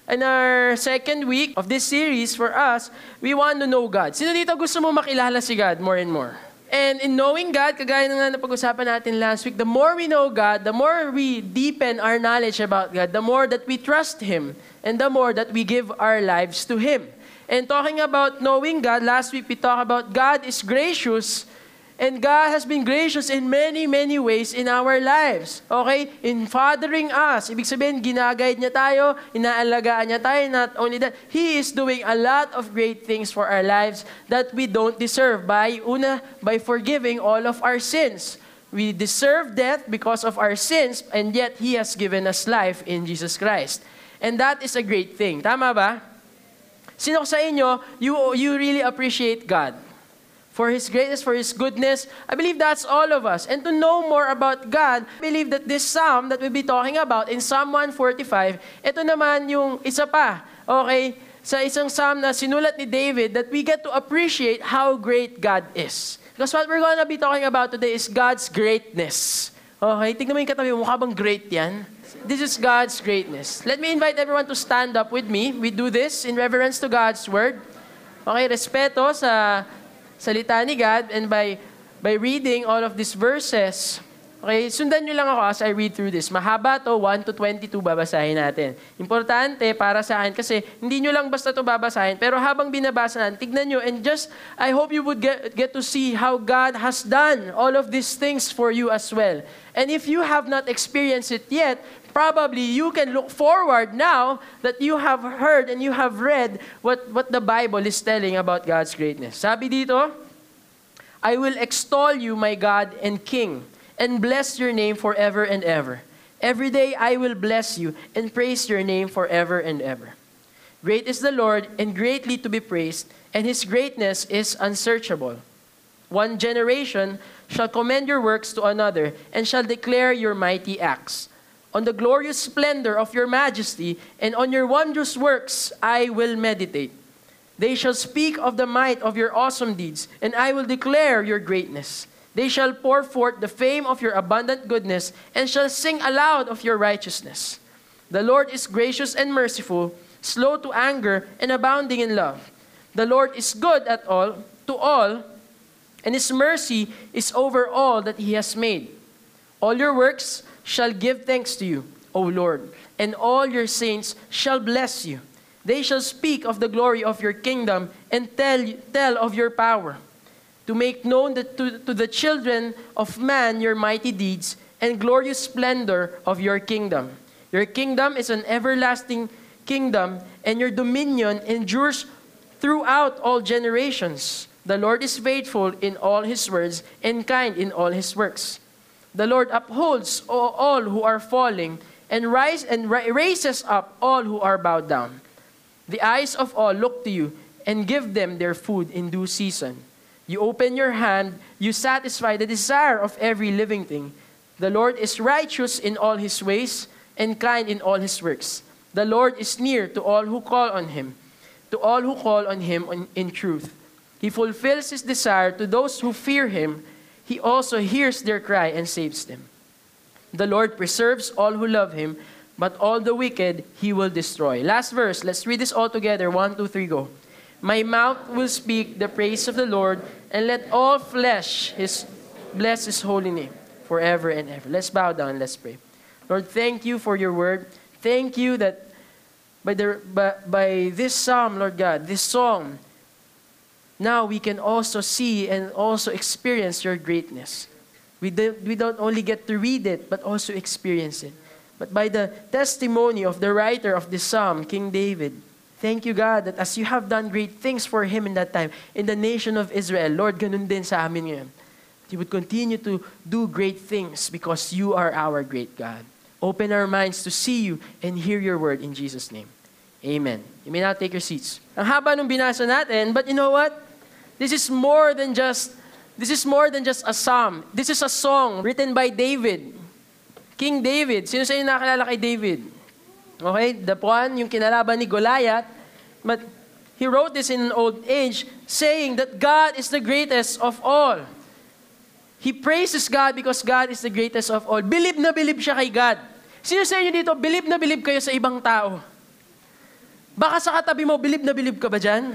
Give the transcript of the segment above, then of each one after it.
In our second week of this series for us, we want to know God. Sino dito gusto mo makilala si God more and more? And in knowing God, kagaya na nga napag-usapan natin last week, the more we know God, the more we deepen our knowledge about God, the more that we trust Him, and the more that we give our lives to Him. And talking about knowing God, last week we talked about God is gracious, and God has been gracious in many, many ways in our lives. Okay? In fathering us. Ibig sabihin, ginaguide niya tayo, inaalagaan niya tayo. Not only that, He is doing a lot of great things for our lives that we don't deserve by forgiving all of our sins. We deserve death because of our sins, and yet He has given us life in Jesus Christ. And that is a great thing. Tama ba? Sino sa inyo, you really appreciate God? For His greatness, for His goodness. I believe that's all of us. And to know more about God, I believe that this psalm that we'll be talking about in Psalm 145, ito naman yung isa pa, okay, sa isang psalm na sinulat ni David that we get to appreciate how great God is. Because what we're going to be talking about today is God's greatness. Okay, tignan mo yung katabi, mukha bang great yan? This is God's greatness. Let me invite everyone to stand up with me. We do this in reverence to God's Word. Okay, respeto sa salita ni God, and by reading all of these verses, okay, sundan nyo lang ako as I read through this. Mahaba to, 1 to 22 babasahin natin. Importante para sa akin kasi hindi nyo lang basta to babasahin, pero habang binabasa natin, tignan nyo, and just, I hope you would get to see how God has done all of these things for you as well. And if you have not experienced it yet, probably you can look forward now that you have heard and you have read what the Bible is telling about God's greatness. Sabi dito, I will extol you, my God and King, and bless your name forever and ever. Every day I will bless you and praise your name forever and ever. Great is the Lord and greatly to be praised, and His greatness is unsearchable. One generation shall commend your works to another and shall declare your mighty acts. On the glorious splendor of your majesty and on your wondrous works I will meditate. They shall speak of the might of your awesome deeds, and I will declare your greatness. They shall pour forth the fame of your abundant goodness and shall sing aloud of your righteousness. The Lord is gracious and merciful, slow to anger and abounding in love. The Lord is good to all, and His mercy is over all that He has made. All your works shall give thanks to you, O Lord, and all your saints shall bless you. They shall speak of the glory of your kingdom and tell of your power, to make known to the children of man your mighty deeds and glorious splendor of your kingdom. Your kingdom is an everlasting kingdom, and your dominion endures throughout all generations. The Lord is faithful in all His words and kind in all His works. The Lord upholds all who are falling and raises up all who are bowed down. The eyes of all look to you and give them their food in due season. You open your hand, you satisfy the desire of every living thing. The Lord is righteous in all His ways and kind in all His works. The Lord is near to all who call on Him, in truth. He fulfills His desire to those who fear Him. He also hears their cry and saves them. The Lord preserves all who love Him, but all the wicked He will destroy. Last verse, let's read this all together. 1, 2, 3, go. My mouth will speak the praise of the Lord, and let all flesh bless His holy name forever and ever. Let's bow down and let's pray. Lord, thank you for your word. Thank you that by this psalm, Lord God, this song, now we can also see and also experience your greatness. We don't only get to read it, but also experience it. But by the testimony of the writer of this psalm, King David, thank you, God, that as you have done great things for him in that time, in the nation of Israel, Lord, ganun din sa amin ngayon. You would continue to do great things because you are our great God. Open our minds to see you and hear your word in Jesus' name. Amen. You may now take your seats. Ang haba nung binasa natin, but you know what? This is more than just a psalm. This is a song written by David. King David. Sino sa inyo nakakilala kay David? Okay, the one, yung kinalaban ni Goliath. But he wrote this in an old age, saying that God is the greatest of all. He praises God because God is the greatest of all. Bilib na bilib siya kay God. Sino sa inyo dito, bilib na bilib kayo sa ibang tao? Baka sa katabi mo, bilib na bilib ka ba dyan?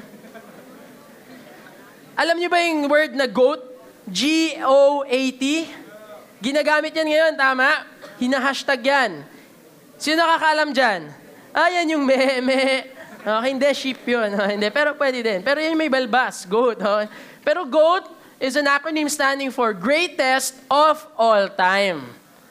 Alam niyo ba yung word na goat? G-O-A-T? Ginagamit yan ngayon, tama? Hina-hashtag yan. Sino nakakaalam dyan? Yan yung me. Okay, hindi, sheep yun. Hindi, pero pwede din. Pero yan may balbas, goat. Okay? Pero goat is an acronym standing for Greatest of All Time.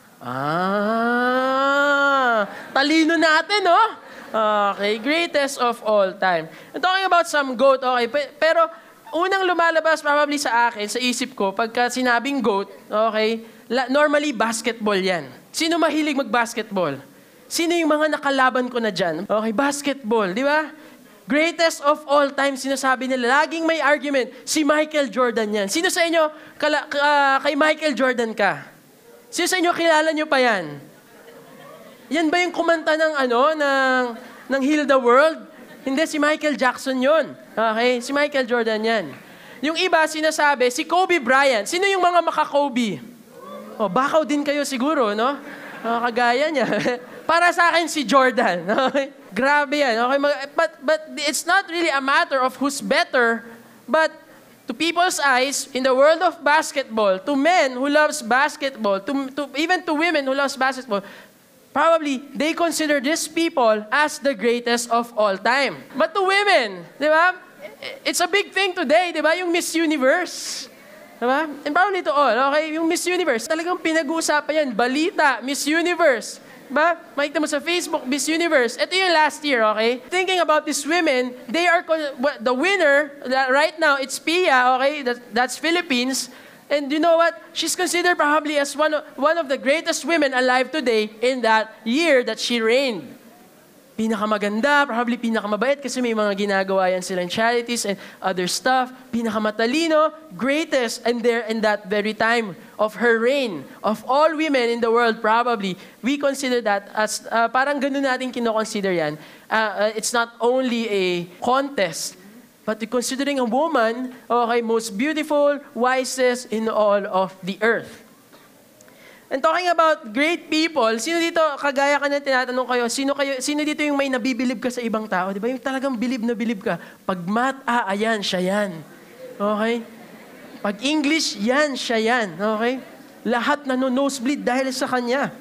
Talino natin, no? Okay, greatest of all time. I'm talking about some goat, okay? Pero unang lumalabas probably sa akin, sa isip ko, pagka sinabing goat, okay, normally basketball yan. Sino mahilig mag-basketball? Sino yung mga nakalaban ko na dyan? Okay, basketball, di ba? Greatest of all time, sinasabi nila. Laging may argument. Si Michael Jordan yan. Sino sa inyo, kay Michael Jordan ka? Sino sa inyo, kilala nyo pa yan? Yan ba yung kumanta ng Heal the World? Hindi, si Michael Jackson yon. Okay? Si Michael Jordan yan. Yung iba, sinasabi, si Kobe Bryant. Sino yung mga maka-Kobe? Bakaw din kayo siguro, no? Kagaya niya. Para sa akin, si Jordan. Okay? Grabe yan. Okay? But it's not really a matter of who's better, but to people's eyes, in the world of basketball, to men who loves basketball, even to women who loves basketball, probably they consider these people as the greatest of all time. But to women, di ba? It's a big thing today, di ba? Yung Miss Universe. Di ba? And probably to all, okay? Yung Miss Universe, talagang pinag-uusapan yan. Balita, Miss Universe. Ba? Makita mo sa Facebook, Miss Universe. Ito yung last year, okay? Thinking about these women, they are, the winner, right now, it's Pia, okay? That's Philippines. And you know what? She's considered probably as one of the greatest women alive today in that year that she reigned. Pinakamaganda, probably pinakamabait kasi may mga ginagawa yan silang charities and other stuff. Pinakamatalino, greatest, and there in that very time of her reign, of all women in the world probably, we consider that as, parang ganun natin kinoconsider yan. It's not only a contest, but considering a woman, okay, most beautiful, wisest in all of the earth. And talking about great people, sino dito, kagaya ka na tinatanong kayo, sino dito yung may nabibilib ka sa ibang tao? Di ba? Yung talagang bilib na bilib ka. Pag math, ayan, siya yan. Okay? Pag English, yan, siya yan. Okay? Lahat nosebleed dahil sa kanya.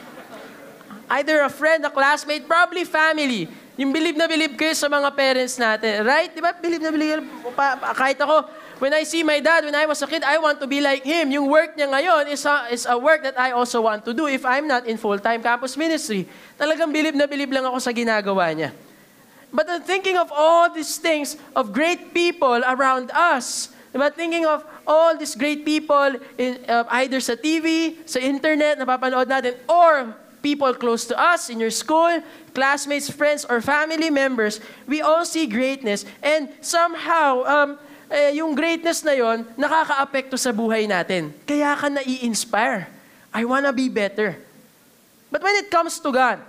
Either a friend, a classmate, probably family. Yung bilib na bilib kayo sa mga parents natin. Right? Di ba? Bilib na bilib. Kahit ako, when I see my dad, when I was a kid, I want to be like him. Yung work niya ngayon is a work that I also want to do if I'm not in full-time campus ministry. Talagang bilib na bilib lang ako sa ginagawa niya. But I'm thinking of all these things, of great people around us. But thinking of all these great people, either sa TV, sa internet, napapanood natin, or people close to us, in your school, classmates, friends, or family members, we all see greatness. And somehow, yung greatness na yon nakaka-apekto sa buhay natin. Kaya ka nai-inspire. I wanna be better. But when it comes to God,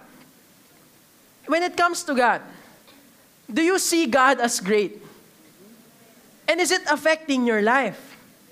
do you see God as great? And is it affecting your life?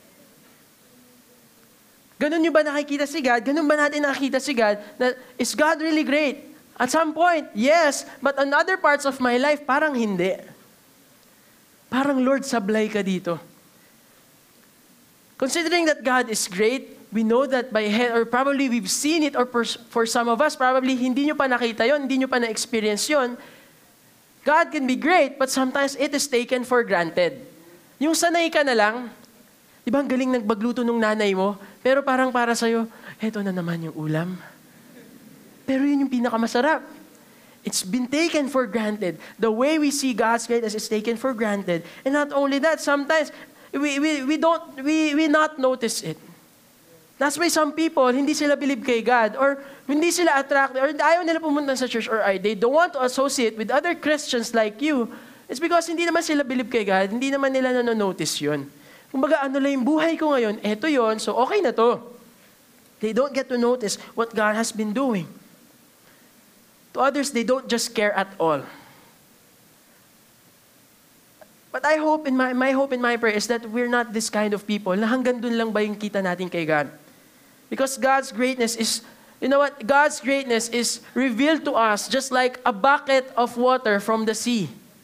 Ganun nyo ba nakikita si God? Ganun ba natin nakikita si God? Is God really great? At some point, yes. But on other parts of my life, parang hindi. Parang, Lord, sablay ka dito. Considering that God is great, we know that by head, or probably we've seen it, or for some of us, probably hindi nyo pa nakita yon, hindi nyo pa na-experience yon. God can be great, but sometimes it is taken for granted. Yung sanay ka na lang, di ba ang galing nagbagluto nung nanay mo, pero parang para sa'yo, eto na naman yung ulam. Pero yun yung pinakamasarap. It's been taken for granted. The way we see God's greatness is taken for granted. And not only that, sometimes we not notice it. That's why some people, hindi sila believe kay God, or hindi sila attracted, or ayaw nila pumunta sa church, or they don't want to associate with other Christians like you. It's because hindi naman sila believe kay God, hindi naman nila nanonotice yun. Kumbaga, ano lang yung buhay ko ngayon, eto yun, so okay na to. They don't get to notice what God has been doing. To others, they don't just care at all. But I hope in my hope in my prayer is that we're not this kind of people na hanggang dun lang ba yung kita natin kay God. Because God's greatness is You know what? God's greatness is revealed to us just like a bucket of water from the sea.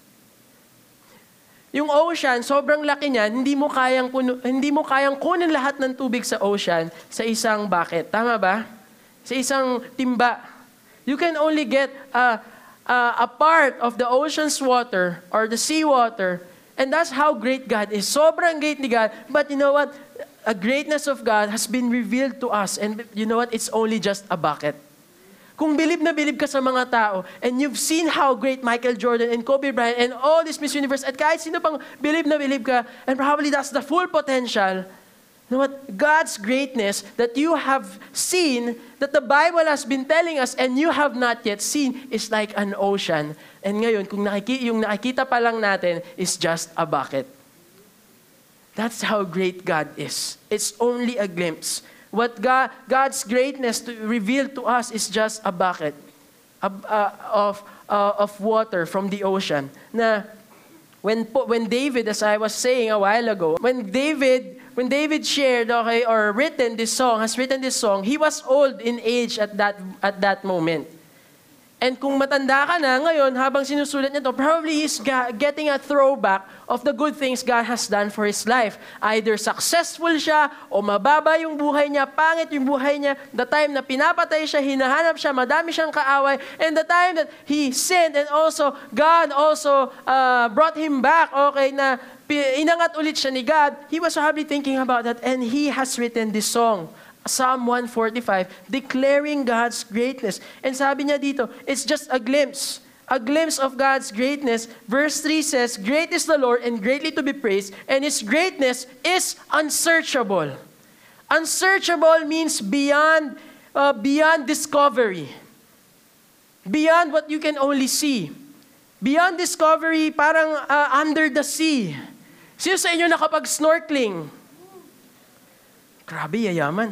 Yung ocean, sobrang laki niyan, hindi mo kayang kunin lahat ng tubig sa ocean sa isang bucket. Tama ba? Sa isang timba. You can only get a part of the ocean's water or the sea water. And that's how great God is. Sobrang great ni God. But you know what? A greatness of God has been revealed to us. And you know what? It's only just a bucket. Kung bilib na bilib ka sa mga tao, and you've seen how great Michael Jordan and Kobe Bryant and all this Miss Universe, at kahit sino pang bilib na bilib ka, and probably that's the full potential, you know what? God's greatness that you have seen, that the Bible has been telling us, and you have not yet seen, is like an ocean. And ngayon, kung yung nakikita pa lang natin is just a bucket. That's how great God is. It's only a glimpse. What God's greatness revealed to us is just a bucket of water from the ocean. Na when David, as I was saying a while ago, when David shared, okay, or has written this song, he was old in age at that moment. And kung matanda ka na ngayon, habang sinusulat niya to, probably he's getting a throwback of the good things God has done for his life. Either successful siya, o mababa yung buhay niya, pangit yung buhay niya, the time na pinapatay siya, hinahanap siya, madami siyang kaaway, and the time that he sinned, and also, God also brought him back, okay, na inangat ulit siya ni God, he was probably thinking about that, and he has written this song. Psalm 145, declaring God's greatness. And sabi niya dito, it's just a glimpse of God's greatness. Verse 3 says, great is the Lord and greatly to be praised, and His greatness is unsearchable. Unsearchable means beyond discovery. Beyond what you can only see. Beyond discovery, parang under the sea. Sino sa inyo nakapag-snorkeling? Grabe, yayaman.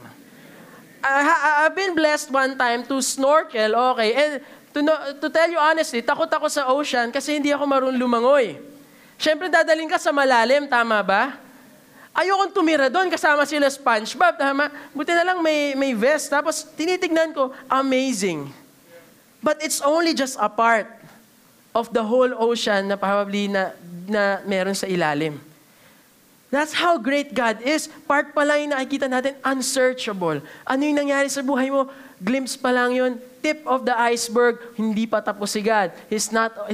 I've been blessed one time to snorkel, okay. And to tell you honestly, takot ako sa ocean kasi hindi ako marunong lumangoy. Siyempre, dadaling ka sa malalim, tama ba? Ayokong tumira doon kasama sila SpongeBob, tama? Buti na lang may vest. Tapos, tinitignan ko, amazing. But it's only just a part of the whole ocean na probably na meron sa ilalim. That's how great God is. Part pa lang yung nakikita natin, unsearchable. Ano yung nangyari sa buhay mo? Glimpse pa lang yun. Tip of the iceberg, hindi pa tapos si God. He's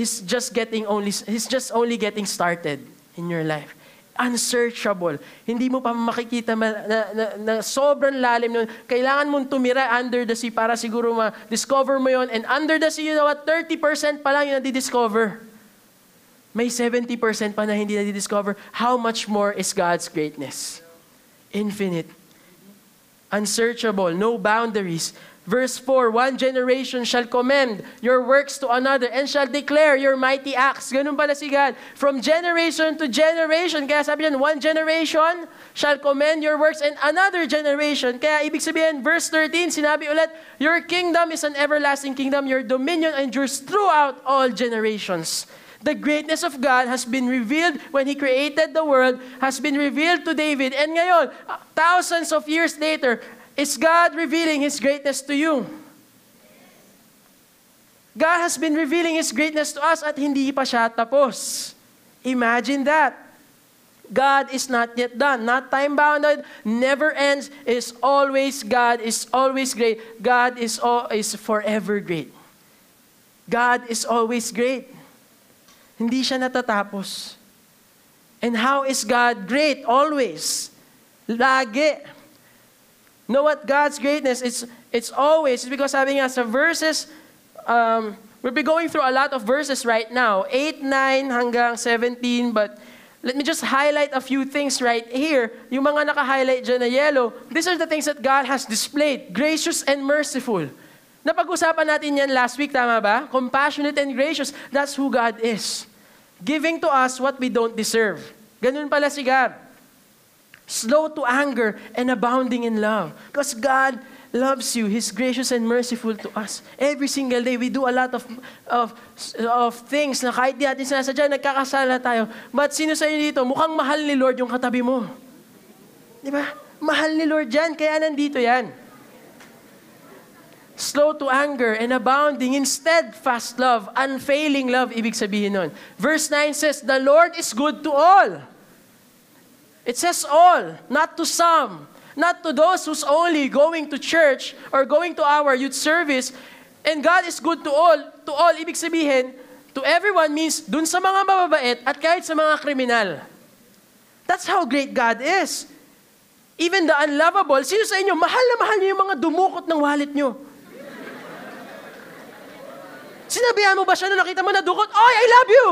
just only getting started in your life. Unsearchable. Hindi mo pa makikita na sobrang lalim nun. Kailangan mong tumira under the sea para siguro ma-discover mo yun. And under the sea, you know what? 30% pa lang yung nadi-discover. May 70% pa na hindi na-discover. How much more is God's greatness? Infinite. Unsearchable. No boundaries. Verse 4, one generation shall commend your works to another and shall declare your mighty acts. Ganun pala si God. From generation to generation. Kaya sabi niyan, one generation shall commend your works and another generation. Kaya ibig sabihin, verse 13, sinabi ulit, your kingdom is an everlasting kingdom. Your dominion endures throughout all generations. The greatness of God has been revealed when He created the world, has been revealed to David. And ngayon, thousands of years later, is God revealing His greatness to you. God has been revealing His greatness to us at hindi pa siya tapos. Imagine that. God is not yet done, not time-bounded, never ends, is always God, is always great. God is forever great. God is always great. Hindi siya natatapos. And how is God great? Always. Lagi. Know what? God's greatness, it's always, because sabi nga sa verses, we'll be going through a lot of verses right now, 8, 9 hanggang 17, but let me just highlight a few things right here. Yung mga naka-highlight dyan na yellow, these are the things that God has displayed, gracious and merciful. Napag-usapan natin yan last week, tama ba? Compassionate and gracious, that's who God is. Giving to us what we don't deserve. Ganun pala si God. Slow to anger and abounding in love. Because God loves you. He's gracious and merciful to us. Every single day, we do a lot of things na kahit di natin sinasadya, nagkakasala tayo. But sino sa inyo dito, mukhang mahal ni Lord yung katabi mo. Di ba? Mahal ni Lord yan, kaya nandito yan. slow to anger, and abounding in steadfast love, unfailing love, ibig sabihin nun. Verse 9 says, the Lord is good to all. It says all, not to some. Not to those who's only going to church or going to our youth service. And God is good to all. To all, ibig sabihin, to everyone means dun sa mga mababait at kahit sa mga kriminal. That's how great God is. Even the unlovable, sino sa inyo, mahal na mahal niyo yung mga dumukot ng wallet niyo? Sinabihan mo ba siya na nakita mo na dukot? Oy, I love you!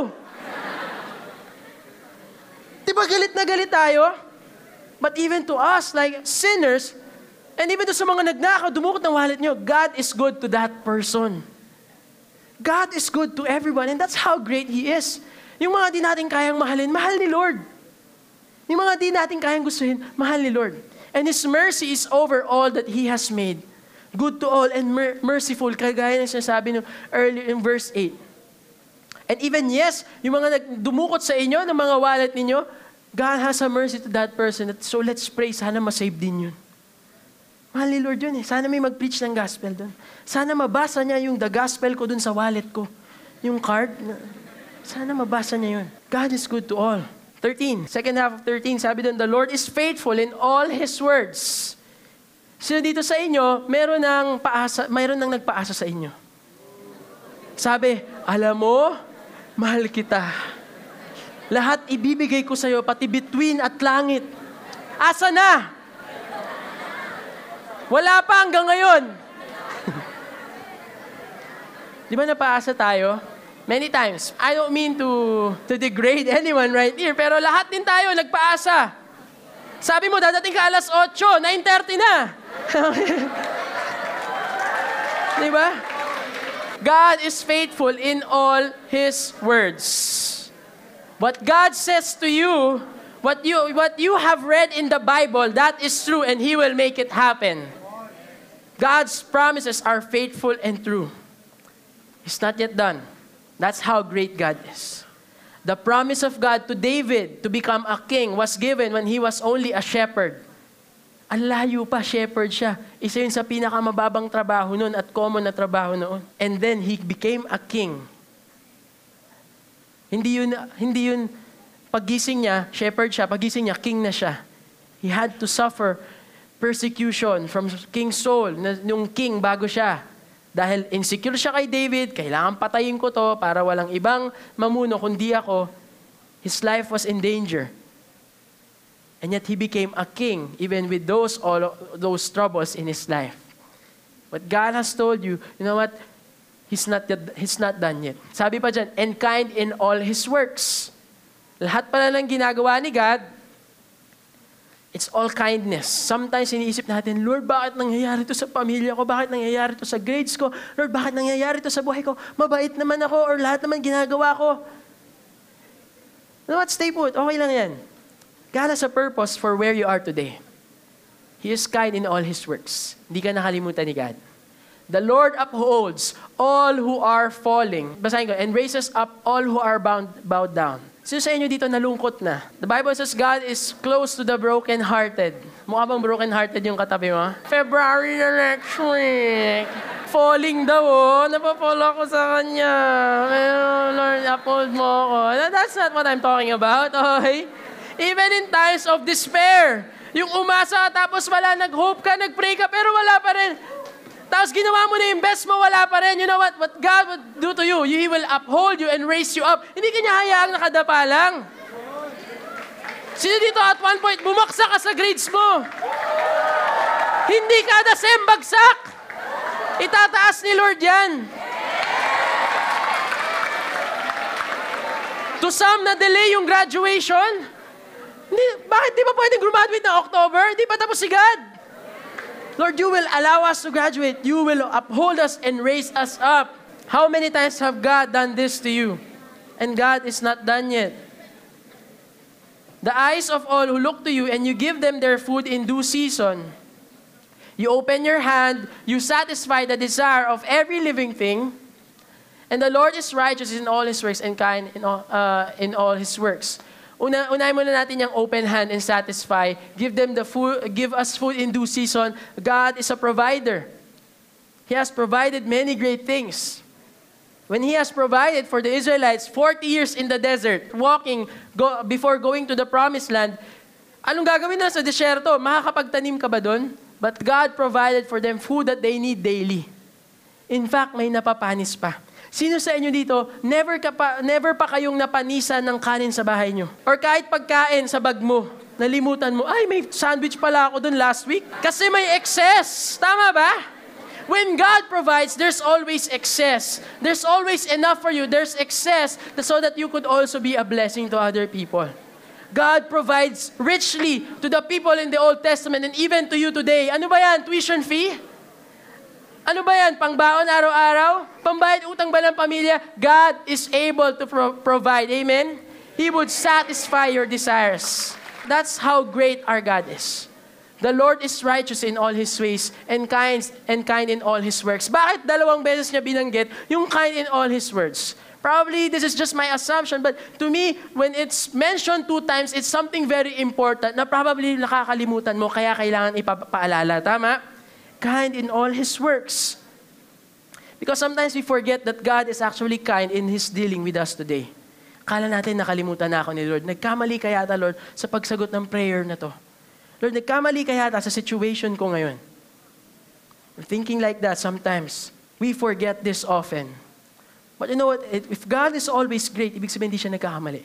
Diba galit na galit tayo? But even to us, like sinners, and even to sa mga nagnakaw, dumukot ng wallet nyo, God is good to that person. God is good to everyone, and that's how great He is. Yung mga di natin kayang mahalin, mahal ni Lord. Yung mga di natin kayang gustuhin, mahal ni Lord. And His mercy is over all that He has made. Good to all and merciful, kagaya na sinasabi nyo earlier in verse 8. And even yes, yung mga dumukot sa inyo ng mga wallet ninyo, God has a mercy to that person. So let's pray, sana masave din yun. Mahal ni Lord yun eh. Sana may mag-preach ng gospel doon. Sana mabasa niya yung the gospel ko doon sa wallet ko. Yung card. Sana mabasa niya yun. God is good to all. 13. Second half of 13, sabi doon, the Lord is faithful in all His words. Sino dito sa inyo, mayroon nang nagpaasa sa inyo. Sabi, alam mo, mahal kita. Lahat ibibigay ko sa iyo, pati bituin at langit. Asa na? Wala pa hanggang ngayon. Di ba napaasa tayo? Many times. I don't mean to degrade anyone right here, pero lahat din tayo nagpaasa. Sabi mo, dadating ka alas 8, 9:30 na. Di ba? God is faithful in all His words. What God says to you, what you have read in the Bible, that is true and He will make it happen. God's promises are faithful and true. It's not yet done. That's how great God is. The promise of God to David to become a king was given when he was only a shepherd. Ang layo pa, shepherd siya. Isa yun sa pinakamababang trabaho noon at common na trabaho noon. And then he became a king. Hindi yun paggising niya, shepherd siya, paggising niya, king na siya. He had to suffer persecution from King Saul, yung king bago siya. Dahil insecure siya kay David, kailangan patayin ko to para walang ibang mamuno kundi ako. His life was in danger. And yet he became a king even with all those troubles in his life. But God has told you, you know what? He's not done yet. Sabi pa dyan, and kind in all His works. Lahat pala ng ginagawa ni God, it's all kindness. Sometimes iniisip natin, Lord, bakit nangyayari to sa pamilya ko? Bakit nangyayari to sa grades ko? Lord, bakit nangyayari to sa buhay ko? Mabait naman ako or lahat naman ginagawa ko. You know what? Stay put. Okay lang yan. God has a purpose for where you are today. He is kind in all His works. Hindi ka nakalimutan ni God. The Lord upholds all who are falling. Basahin ko, and raises up all who are bowed down. Sino sa inyo dito nalungkot na? The Bible says God is close to the broken-hearted. Mukha bang broken-hearted yung katabi mo? February na next week. Falling daw, napapall ako sa kanya. Lord, uphold mo ako. That's not what I'm talking about, okay? Even in times of despair, yung umasa tapos wala, nag-hope ka, nag-pray ka, pero wala pa rin. Tapos ginawa mo na yung best mo, wala pa rin. You know what? What God would do to you, He will uphold you and raise you up. Hindi ka niya hayaang nakadapa lang. Sino dito at one point, bumaksak ka sa grades mo? Hindi ka the same bagsak. Itataas ni Lord yan. To some na delay yung graduation, bakit di ba pwedeng graduate ng October? Di pa tapos si God. Lord, you will allow us to graduate. You will uphold us and raise us up. How many times have God done this to you? And God is not done yet. The eyes of all who look to you and you give them their food in due season. You open your hand, you satisfy the desire of every living thing. And the Lord is righteous in all His works and kind in all His works. Unahin muna natin yung open hand and satisfy. Give them the food, give us food in due season. God is a provider. He has provided many great things. When He has provided for the Israelites 40 years in the desert, walking before going to the promised land, anong gagawin na sa desierto? Makakapagtanim ka ba doon? But God provided for them food that they need daily. In fact, may napapanis pa. Sino sa inyo dito, never pa kayong napanisan ng kanin sa bahay nyo? Or kahit pagkain sa bag mo, nalimutan mo, ay, may sandwich pala ako doon last week. Kasi may excess. Tama ba? When God provides, there's always excess. There's always enough for you. There's excess so that you could also be a blessing to other people. God provides richly to the people in the Old Testament and even to you today. Ano ba yan? Tuition fee? Ano ba yan? Pangbaon araw-araw? Pambayad utang ba ng pamilya? God is able to provide. Amen? He would satisfy your desires. That's how great our God is. The Lord is righteous in all His ways and kind in all His works. Bakit 2 beses niya binanggit yung kind in all His words? Probably this is just my assumption, but to me, when it's mentioned 2 times, it's something very important na probably nakakalimutan mo, kaya kailangan ipapaalala. Tama? Kind in all His works. Because sometimes we forget that God is actually kind in His dealing with us today. Kala natin nakalimutan na ako ni Lord. Nagkamali kaya ta, Lord, sa pagsagot ng prayer na to. Lord, nagkamali kaya ta sa situation ko ngayon. We're thinking like that sometimes. We forget this often. But you know what? If God is always great, ibig sabihin hindi siya nagkakamali.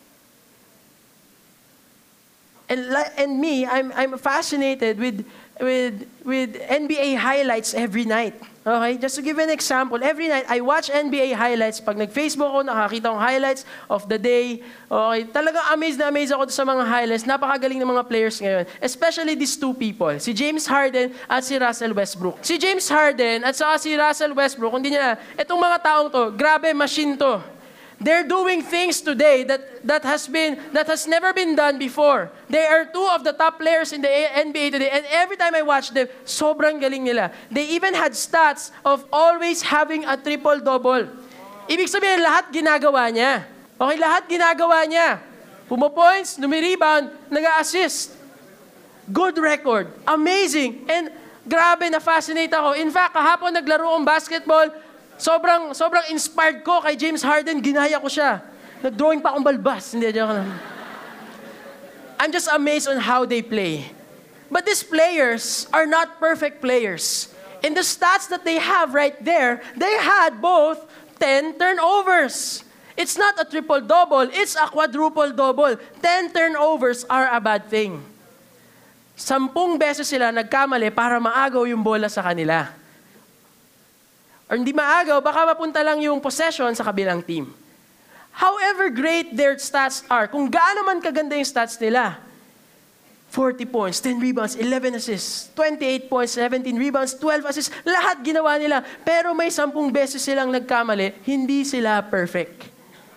And me, I'm fascinated with NBA highlights every night. Okay? Just to give an example, every night I watch NBA highlights. Pag nag-Facebook ako, nakakita akong highlights of the day. Okay? Talagang amazed na amazed ako sa mga highlights. Napakagaling ng mga players ngayon. Especially these 2 people. Si James Harden at si Russell Westbrook. Si James Harden at saka si Russell Westbrook, kung di niya, itong mga taong to, grabe, machine to. They're doing things today that has never been done before. They are 2 of the top players in the NBA today, and every time I watch them, sobrang galing nila. They even had stats of always having a triple-double. Ibig sabihin, lahat ginagawa niya. Okay, lahat ginagawa niya. Pumo-points, numi-rebound, nag-assist. Good record. Amazing. And grabe, na-fascinate ako. In fact, kahapon naglaro akong basketball. Sobrang inspired ko kay James Harden, ginaya ko siya. Nag-drawing pa akong balbas. Hindi, joke lang. I'm just amazed on how they play. But these players are not perfect players. In the stats that they have right there, they had both 10 turnovers. It's not a triple-double, it's a quadruple-double. 10 turnovers are a bad thing. 10 beses sila nagkamali para maagaw yung bola sa kanila. Or hindi maagaw, baka mapunta lang yung possession sa kabilang team. However great their stats are, kung gaano man kaganda yung stats nila, 40 points, 10 rebounds, 11 assists, 28 points, 17 rebounds, 12 assists, lahat ginawa nila. Pero may 10 beses silang nagkamali, hindi sila perfect.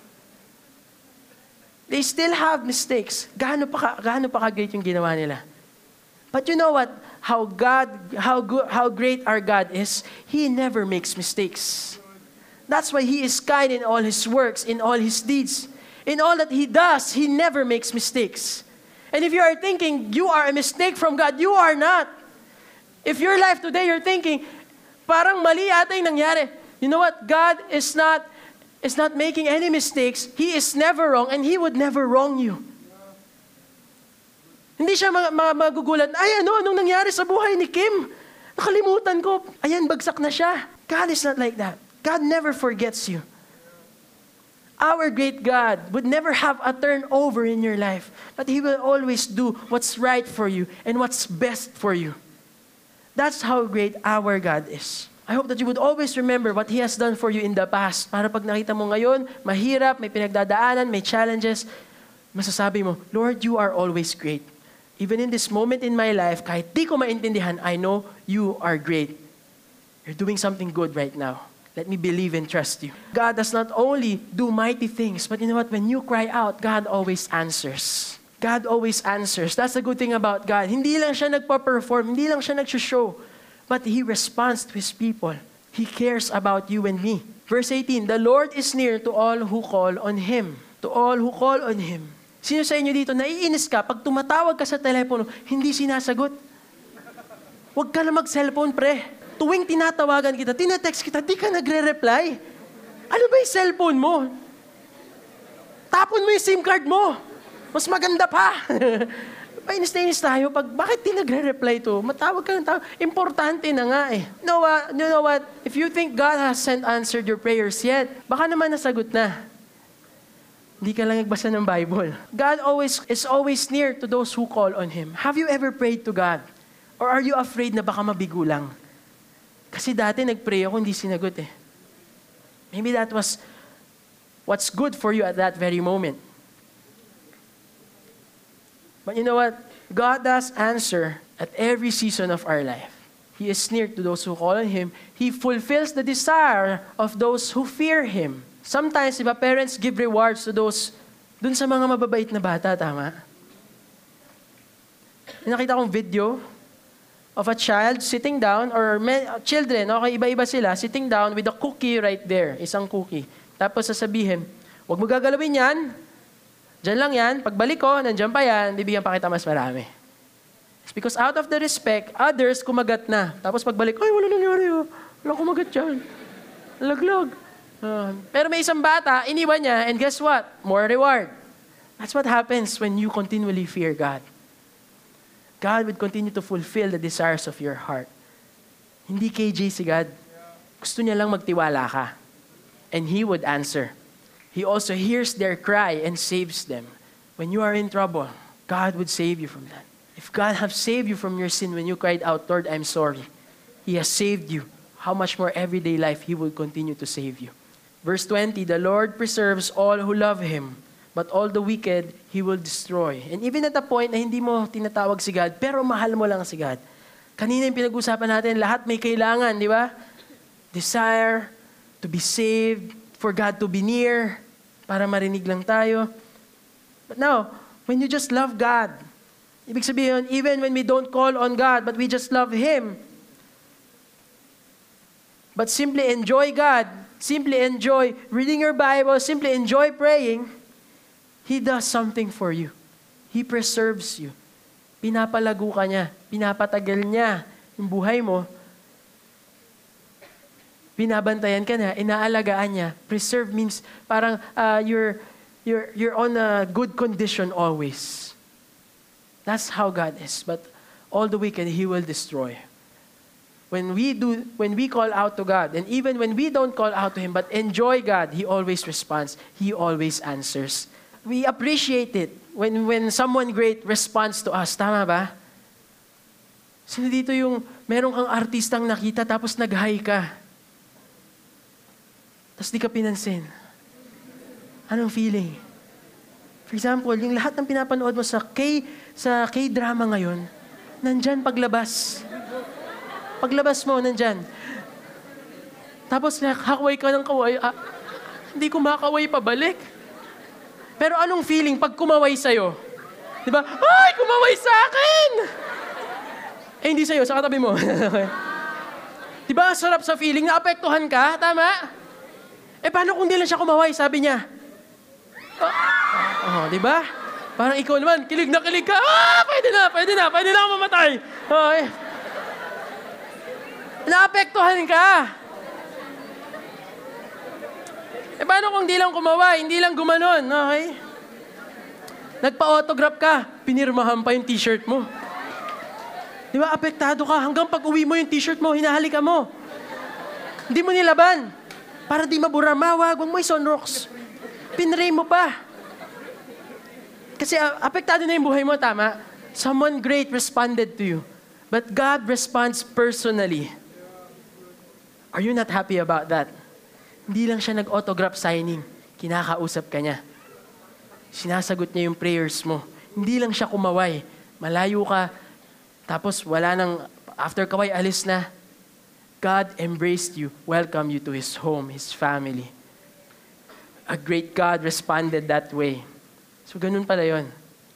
They still have mistakes. Gaano pa ka-great yung ginawa nila. But you know what? How great our God is, He never makes mistakes. That's why He is kind in all His works, in all His deeds. In all that He does, He never makes mistakes. And if you are thinking you are a mistake from God, you are not. If your life today, you're thinking, parang mali ata yung nangyari. You know what? God is not making any mistakes. He is never wrong, and He would never wrong you. Hindi siya magugulat, ay anong nangyari sa buhay ni Kim? Nakalimutan ko. Ayan, bagsak na siya. God is not like that. God never forgets you. Our great God would never have a turnover in your life, but He will always do what's right for you and what's best for you. That's how great our God is. I hope that you would always remember what He has done for you in the past. Para pag nakita mo ngayon, mahirap, may pinagdadaanan, may challenges, masasabi mo, Lord, You are always great. Even in this moment in my life, kahit di ko maintindihan, I know You are great. You're doing something good right now. Let me believe and trust You. God does not only do mighty things, but you know what? When you cry out, God always answers. God always answers. That's the good thing about God. Hindi lang siya nagpa-perform, hindi lang siya nag-show, but He responds to His people. He cares about you and me. Verse 18, the Lord is near to all who call on Him. To all who call on Him. Sino sa inyo dito, naiinis ka, pag tumatawag ka sa telepono, hindi sinasagot? Huwag ka na mag-cellphone, pre. tuwing tinatawagan kita, tinetext kita, di ka nagre-reply. Ano ba yung cellphone mo? Tapon mo yung SIM card mo. Mas maganda pa. Painis na inis tayo. Bakit di nagre-reply to? Matawag ka ng tawag. Importante na nga eh. You know what? If you think God hasn't answered your prayers yet, baka naman nasagot na. Hindi ka lang nagbasa ng Bible. God is always near to those who call on Him. Have you ever prayed to God? Or are you afraid na baka mabigo lang? Kasi dati nag-pray ako, hindi sinagot eh. Maybe that was what's good for you at that very moment. But you know what? God does answer at every season of our life. He is near to those who call on Him. He fulfills the desire of those who fear Him. Sometimes, diba, parents give rewards to those, dun sa mga mababait na bata, tama? Nakita kong video of a child sitting down, or children, okay, iba-iba sila, sitting down with a cookie right there, isang cookie. Tapos sasabihin, huwag mo gagalawin yan, diyan lang yan, pagbalik ko, nandiyan pa yan, bibigyan pa kita mas marami. It's because out of the respect, others kumagat na. Tapos pagbalik, ay, wala nangyari, wala kumagat dyan. Laglag. Pero may isang bata, iniwan niya, and guess what? More reward. That's what happens when you continually fear God. God would continue to fulfill the desires of your heart. Hindi KJ si God. Gusto niya lang magtiwala ka. And He would answer. He also hears their cry and saves them. When you are in trouble, God would save you from that. If God have saved you from your sin when you cried out, Lord, I'm sorry. He has saved you. How much more everyday life He will continue to save you. Verse 20, the Lord preserves all who love Him, but all the wicked He will destroy. And even at the point na hindi mo tinatawag si God, pero mahal mo lang si God. Kanina yung pinag-usapan natin, lahat may kailangan, di ba? Desire to be saved, for God to be near, para marinig lang tayo. But now, when you just love God, ibig sabihin, even when we don't call on God, but we just love Him, but simply enjoy God, simply enjoy reading your Bible, simply enjoy praying, He does something for you. He preserves you. Pinapalago ka niya, pinapatagal niya yung buhay mo, binabantayan ka na, inaalagaan niya. Preserve means parang you're on a good condition always. That's how God is. But all the wicked He will destroy. When we call out to God, and even when we don't call out to Him, but enjoy God, He always responds. He always answers. We appreciate it when someone great responds to us. Tama ba? Sino dito yung meron kang artistang nakita tapos nag-hi ka? Tapos di ka pinansin. Anong feeling? For example, yung lahat ng pinapanood mo sa K-drama ngayon, nandyan paglabas. Paglabas mo, nandyan. Tapos nakakaway ka ng kaway. Hindi ko makaway pabalik. Pero anong feeling pag kumaway sa'yo? Di ba? Ay, kumaway sa akin! Eh, hindi sa'yo, sa katabi mo. Di ba, sarap sa feeling, naapektuhan ka, tama? Eh, paano kung di lang siya kumaway, sabi niya? Di ba? Parang ikaw naman, kilig na kilig ka. Pwede na ako mamatay. Okay. Naapektuhan ka. Eh, paano kung di lang kumaway, hindi lang gumanon, okay? Nagpa-autograph ka, pinirmahan pa yung t-shirt mo. Di ba, apektado ka. Hanggang pag uwi mo yung t-shirt mo, hinahalikan mo. Hindi mo nilaban. Para di mabura, mawag mo yung sunrocks. Pinray mo pa. Kasi apektado na yung buhay mo, tama? Someone great responded to you. But God responds personally. Are you not happy about that? Hindi lang siya nag-autograph signing. Kinakausap ka niya. Sinasagot niya yung prayers mo. Hindi lang siya kumaway. Malayo ka, tapos wala nang, after kaway, alis na. God embraced you, welcomed you to His home, His family. A great God responded that way. So ganun pala yun.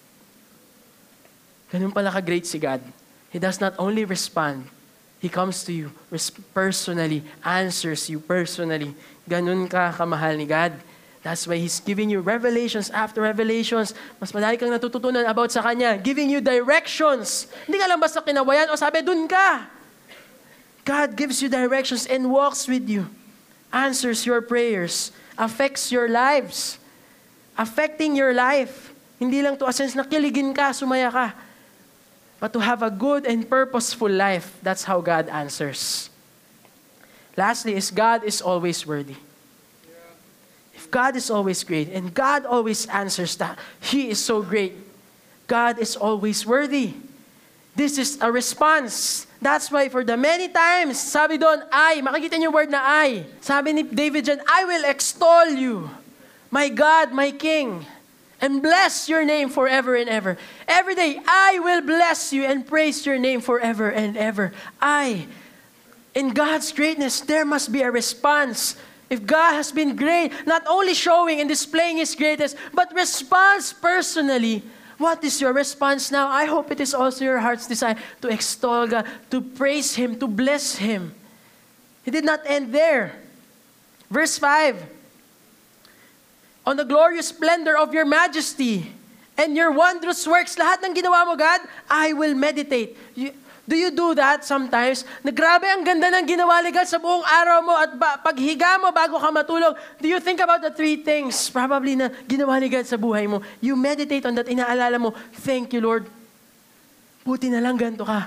Ganun pala ka-great si God. He does not only respond, He comes to you personally, answers you personally. Ganun ka kamahal ni God. That's why He's giving you revelations after revelations. Mas madali kang natututunan about sa Kanya. Giving you directions. Hindi ka lang basta kinawayan o sabi, dun ka. God gives you directions and walks with you, answers your prayers, affects your lives, affecting your life. Hindi lang to a sense na kiligin ka, sumaya ka, but to have a good and purposeful life. That's how God answers. Lastly is God is always worthy. If God is always great and God always answers that, He is so great. God is always worthy. This is a response. That's why for the many times, sabi doon, makikita niyo yung word na I. Sabi ni David dyan, I will extol you, my God, my King, and bless your name forever and ever. Every day, I will bless you and praise your name forever and ever. In God's greatness, there must be a response. If God has been great, not only showing and displaying His greatness, but response personally. What is your response now? I hope it is also your heart's desire to extol God, to praise Him, to bless Him. He did not end there. Verse 5. On the glorious splendor of your majesty and your wondrous works, lahat ng ginawa mo, God, I will meditate. Do you do that sometimes? Na grabe ang ganda ng ginawa ni God sa buong araw mo at paghiga mo bago ka matulog. Do you think about the three things probably na ginawa ni God sa buhay mo? You meditate on that, inaalala mo, thank you Lord. Buti na lang ganito ka.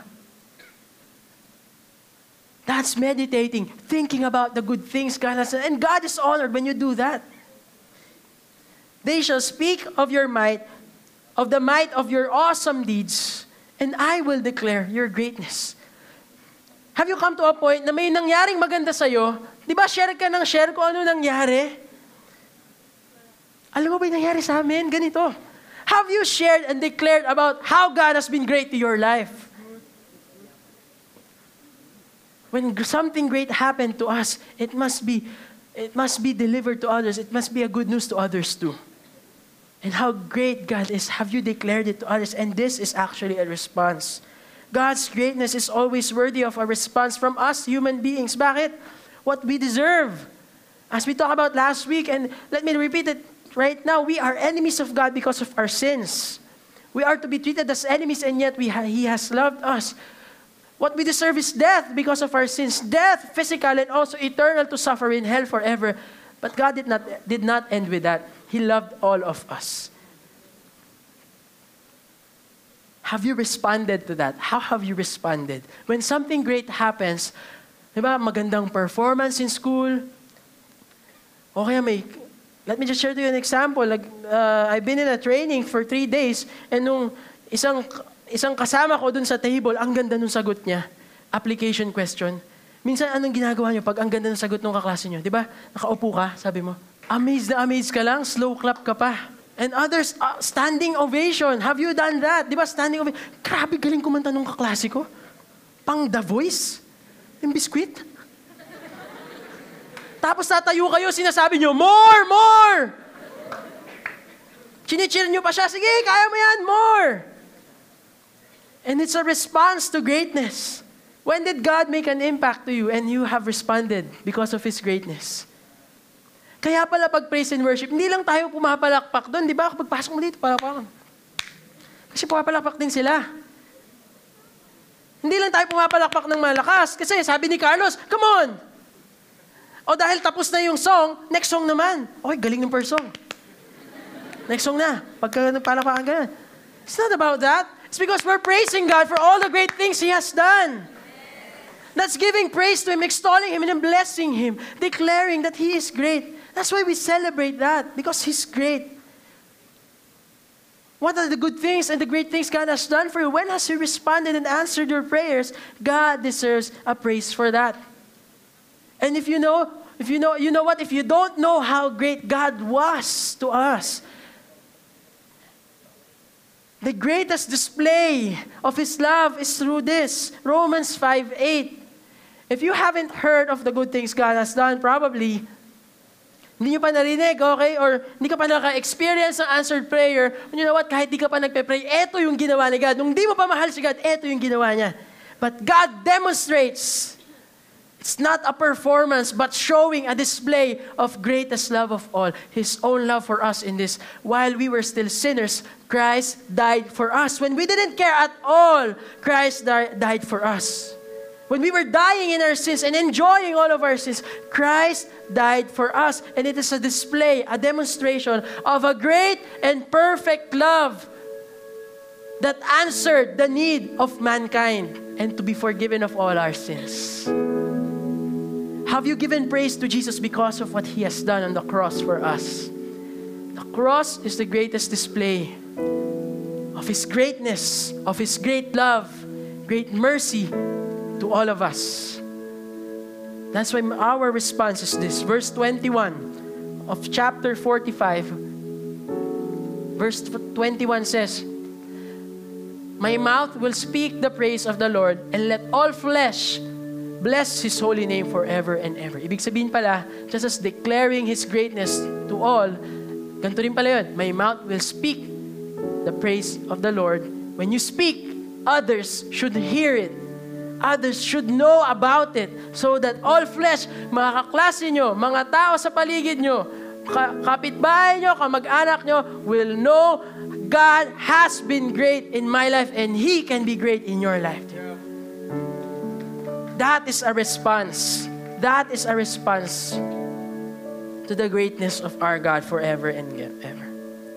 That's meditating, thinking about the good things God has done. And God is honored when you do that. They shall speak of your might, of the might of your awesome deeds, and I will declare your greatness. Have you come to a point na may nangyaring maganda sa'yo? Di ba share ka ng share kung ano nangyari? Alam mo ba yung nangyari sa amin? Ganito. Have you shared and declared about how God has been great to your life? When something great happened to us, it must be delivered to others. It must be a good news to others too. And how great God is, have you declared it to others? And this is actually a response. God's greatness is always worthy of a response from us human beings. Bakit? What we deserve. As we talked about last week, and let me repeat it right now, we are enemies of God because of our sins. We are to be treated as enemies, and yet He has loved us. What we deserve is death because of our sins. Death, physical and also eternal, to suffer in hell forever. But God did not end with that. He loved all of us. Have you responded to that? How have you responded? When something great happens, di ba, magandang performance in school, o kaya let me just share to you an example. I've been in a training for 3 days, and nung isang kasama ko dun sa table, ang ganda nung sagot niya. Application question. Minsan, anong ginagawa niyo pag ang ganda ng sagot ng kaklase niyo? Di ba? Nakaupo ka, sabi mo. Amazed na amazed ka lang, slow clap ka pa. And others, standing ovation. Have you done that? Di ba, standing ovation? Grabe, galing kumanta nung kaklase ko. Pang The Voice. Yung biskwit. Tapos tatayo kayo, sinasabi niyo, more! Chinicheer niyo pa siya, sige, kaya mo yan, more! And it's a response to greatness. When did God make an impact to you and you have responded because of His greatness? Kaya pala pag praise and worship, hindi lang tayo pumapalakpak doon. Di ba? Kapag pasok mo dito, palakpakan. Kasi pumapalakpak din sila. Hindi lang tayo pumapalakpak ng malakas. Kasi sabi ni Carlos, come on! O dahil tapos na yung song, next song naman. Okay, galing ng first song. Next song na. Pagka palakpakan ka na. It's not about that. It's because we're praising God for all the great things He has done. That's giving praise to Him, extolling Him, and blessing Him, declaring that He is great. That's why we celebrate that, because He's great. What are the good things and the great things God has done for you? When has He responded and answered your prayers? God deserves a praise for that. And if you know what? If you don't know how great God was to us, the greatest display of His love is through this, Romans 5:8. If you haven't heard of the good things God has done, probably hindi nyo pa narinig, okay? Or hindi ka pa naka-experience ng answered prayer. And you know what? Kahit di ka pa nagpe-pray, eto yung ginawa ni God. Nung di mo pa mahal si God, eto yung ginawa niya. But God demonstrates. It's not a performance, but showing a display of greatest love of all. His own love for us in this. While we were still sinners, Christ died for us. When we didn't care at all, Christ died for us. When we were dying in our sins and enjoying all of our sins, Christ died for us. And it is a display, a demonstration of a great and perfect love that answered the need of mankind and to be forgiven of all our sins. Have you given praise to Jesus because of what He has done on the cross for us? The cross is the greatest display of His greatness, of His great love, great mercy to all of us. That's why our response is this. Verse 21 of chapter 45. Verse 21 says, "My mouth will speak the praise of the Lord, and let all flesh bless His holy name forever and ever." Ibig sabihin pala, just as declaring His greatness to all, ganito rin pala yun. My mouth will speak the praise of the Lord. When you speak, others should hear it. Others should know about it so that all flesh, mga kaklase nyo, mga tao sa paligid nyo, kapitbahay nyo, kamag-anak nyo, will know God has been great in my life and He can be great in your life. That is a response. That is a response to the greatness of our God forever and ever.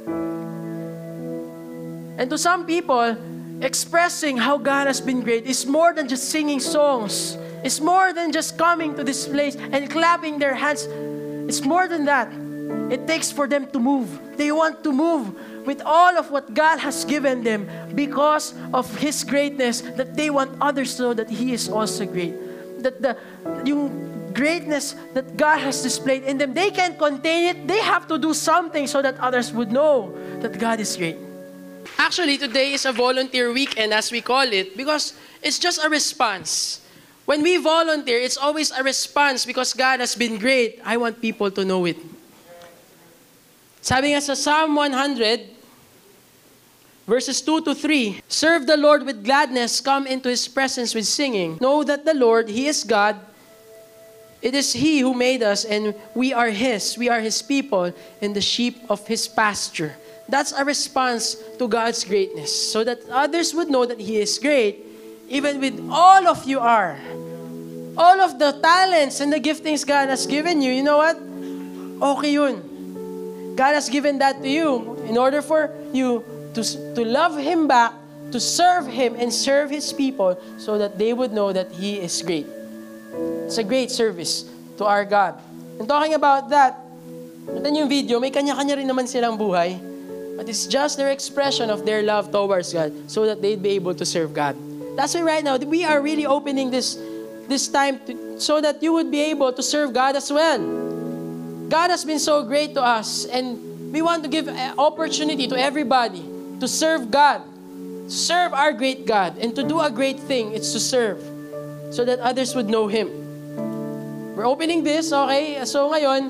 And to some people, expressing how God has been great is more than just singing songs. It's more than just coming to this place and clapping their hands. It's more than that. It takes for them to move. They want to move with all of what God has given them because of His greatness, that they want others to know that He is also great. That yung greatness that God has displayed in them, they can't contain it. They have to do something so that others would know that God is great. Actually, today is a volunteer weekend, as we call it, because it's just a response. When we volunteer, it's always a response because God has been great. I want people to know it. Sabi nga sa Psalm 100, verses 2 to 3, "Serve the Lord with gladness, come into His presence with singing. Know that the Lord, He is God. It is He who made us, and we are His. We are His people, and the sheep of His pasture." That's a response to God's greatness, so that others would know that He is great, even with all of you are. All of the talents and the giftings God has given you, you know what? Okay yun. God has given that to you in order for you to love Him back, to serve Him and serve His people so that they would know that He is great. It's a great service to our God. And talking about that, ito yung video, may kanya-kanya rin naman silang buhay. But it's just their expression of their love towards God so that they'd be able to serve God. That's why right now, we are really opening this time so that you would be able to serve God as well. God has been so great to us, and we want to give an opportunity to everybody to serve God, to serve our great God, and to do a great thing. It's to serve so that others would know Him. We're opening this, okay? So ngayon,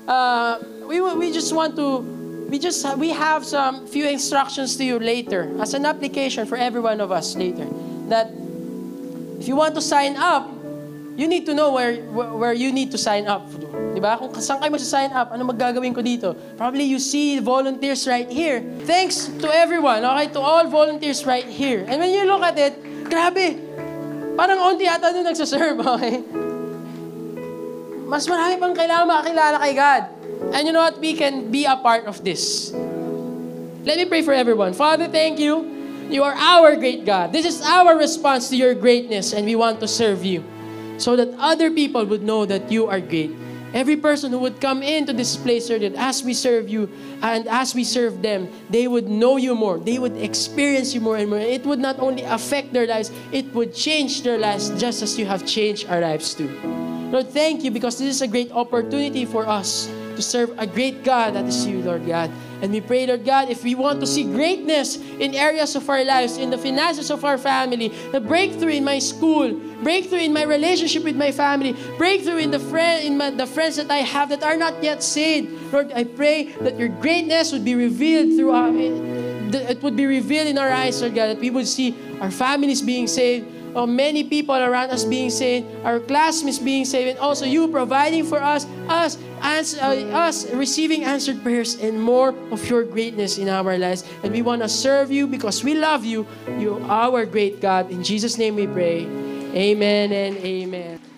we have some few instructions to you later as an application for every one of us later. That if you want to sign up, you need to know where you need to sign up. Diba? Kung saan kayo magsa-sign up, ano magagawin ko dito? Probably you see volunteers right here. Thanks to everyone, okay? To all volunteers right here. And when you look at it, grabe, parang onti yata doon nagsaserve, okay? Mas marami pang kailangan makakilala kay God. And you know what? We can be a part of this. Let me pray for everyone. Father, thank you. You are our great God. This is our response to your greatness, and we want to serve you so that other people would know that you are great. Every person who would come into this place, Lord, that as we serve you and as we serve them, they would know you more. They would experience you more and more. It would not only affect their lives, it would change their lives just as you have changed our lives too. Lord, thank you because this is a great opportunity for us to serve a great God that is you, Lord God. And we pray, Lord God, if we want to see greatness in areas of our lives, in the finances of our family, the breakthrough in my school, breakthrough in my relationship with my family, breakthrough in the friends that I have that are not yet saved, Lord, I pray that your greatness would be revealed it would be revealed in our eyes, Lord God, that we would see our families being saved, many people around us being saved, our classmates being saved, and also you providing for us receiving answered prayers and more of your greatness in our lives. And we want to serve you because we love you. You are our great God. In Jesus' name we pray. Amen and amen.